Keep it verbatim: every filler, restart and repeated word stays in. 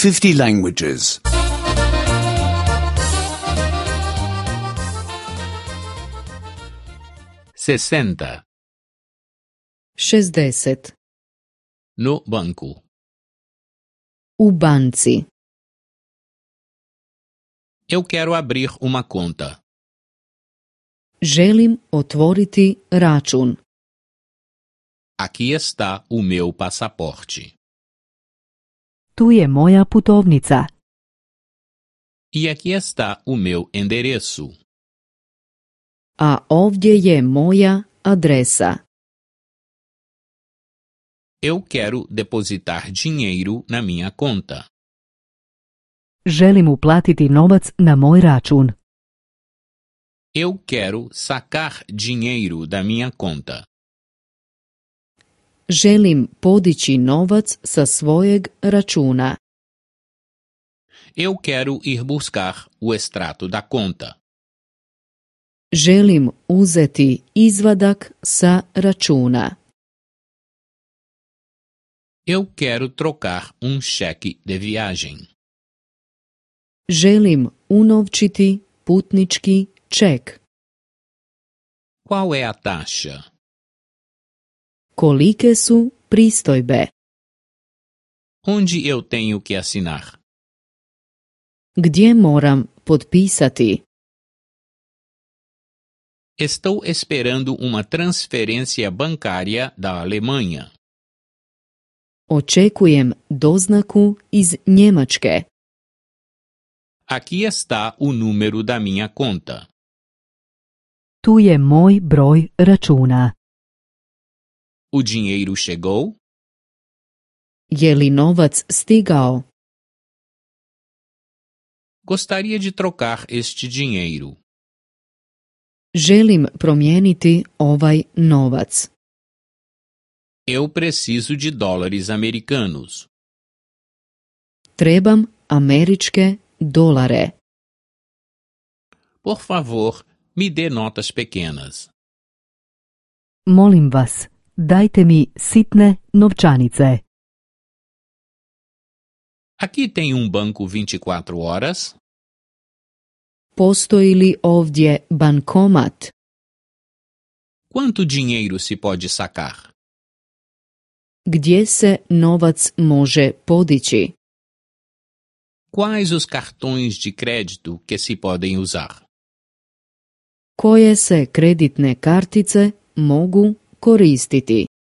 fifty languages. sessenta. šezdeset. No banco. U banci. Eu quero abrir uma conta. Želim otvoriti račun. Aqui está o meu passaporte. Tu je moja putovnica. E aqui está o meu endereço. A ovdje je moja adresa. Eu quero depositar dinheiro na minha conta. Želim uplatiti novac na moj račun. Eu quero sacar dinheiro da minha conta. Želim podići novac sa svojeg računa. Eu quero ir buscar o extrato da conta. Želim uzeti izvadak sa računa. Eu quero trocar um cheque de viagem. Želim unovčiti putnički ček. Qual é a taxa? Kolike su pristojbe? Onde eu tenho que assinar? Gdje moram potpisati? Estou esperando uma transferência bancária da Alemanha. Očekujem doznaku iz Njemačke. Aqui está o número da minha conta. Tu je moj broj računa. O dinheiro chegou? Je li novac stigao? Gostaria de trocar este dinheiro. Želim promijeniti ovaj novac. Eu preciso de dólares americanos. Trebam američke dolare. Por favor, me dê notas pequenas. Molim vas, dajte mi sitne novčanice. Aqui tem um banco vinte e quatro horas? Postoji li ovdje bankomat? Quanto dinheiro se pode sacar? Gdje se novac može podići? Quais os cartões de crédito que se podem usar? Koje se kreditne kartice mogu koristiti?